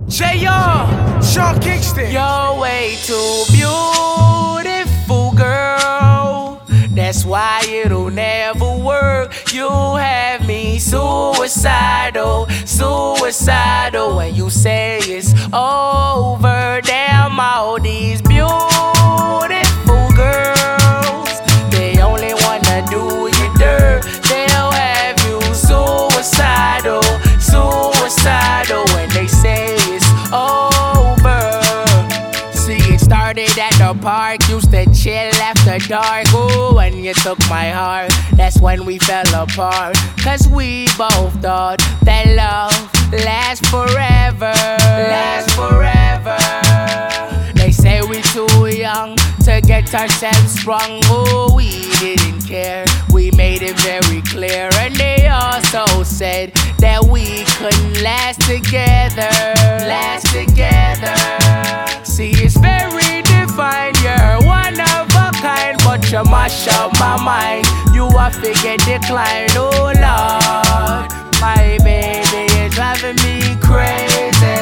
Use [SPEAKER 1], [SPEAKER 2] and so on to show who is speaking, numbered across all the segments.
[SPEAKER 1] J.R. Sean Kingston.
[SPEAKER 2] You're way too beautiful, girl. That's why it'll never work. You have me suicidal, suicidal. When you say it's over, damn all these beautiful girls, they only wanna do you dirt. They'll have you suicidal, suicidal. When they say it's over. See, it started at the park, used to chill after dark. Ooh, when you took my heart, that's when we fell apart. Cause we both thought that love lasts forever, lasts forever. They say we too young to get ourselves sprung. Oh, we didn't care, we made it very clear. And they also said that we couldn't last together, last together. See, it's very defined, you're one of a kind, but you mash up my mind. You a figure decline, oh Lord. My baby is driving me crazy.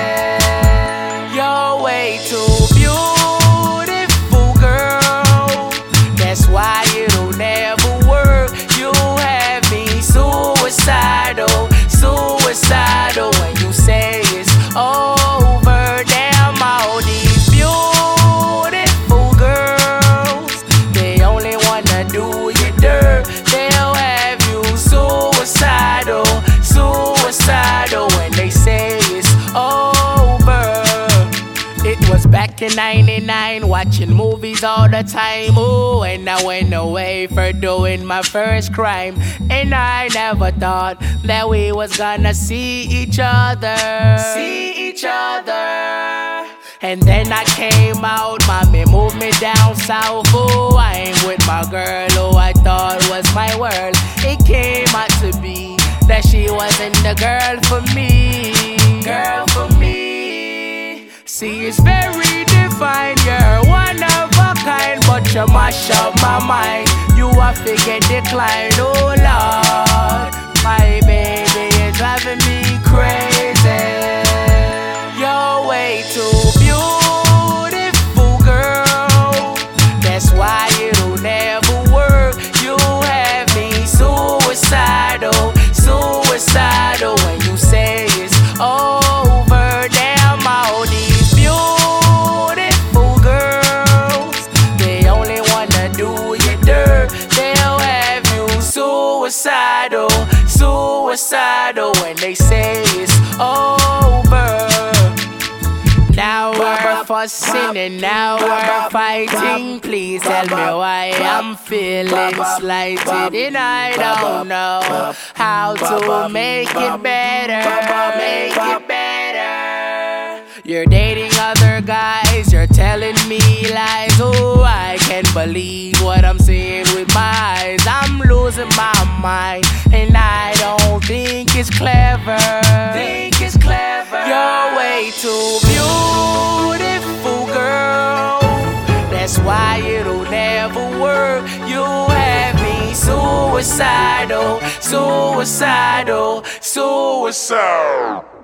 [SPEAKER 2] You're way too beautiful, girl. That's why it'll never work. You have me suicidal, suicidal. When you say it's over, damn all these beautiful girls, they only wanna do you dirt. They'll have you suicidal, suicidal. When they say it's over. It was back in '99, watching movies all the time. Ooh, and I went away for doing my first crime. And I never thought that we was gonna see each other, see each other. And then I came out, mommy moved me down south. Oh, I ain't with my girl who I thought was my world. It came out to be that she wasn't the girl for me, girl for me. See, it's very defined, you're one of a kind, but you mash up my mind. You a figure decline, oh Lord. My baby is driving me crazy. You're way too beautiful, girl. That's why it'll never work. You have me suicidal, suicidal. When you say it's over, damn all these beautiful girls, they only wanna do you dirt. They'll have you suicidal, suicidal. When they say it's over. Now we're fussing and now we're fighting. Please tell me why I'm feeling slighted, and I don't know how to make it better, make it better. You're dating other guys, you're telling me lies. Oh, I can't believe what I'm seeing with my eyes. I'm losing my mind, and I don't think it's clever. Think it's clever. You're way too beautiful, girl. That's why it'll never work. You have me suicidal, suicidal, suicidal.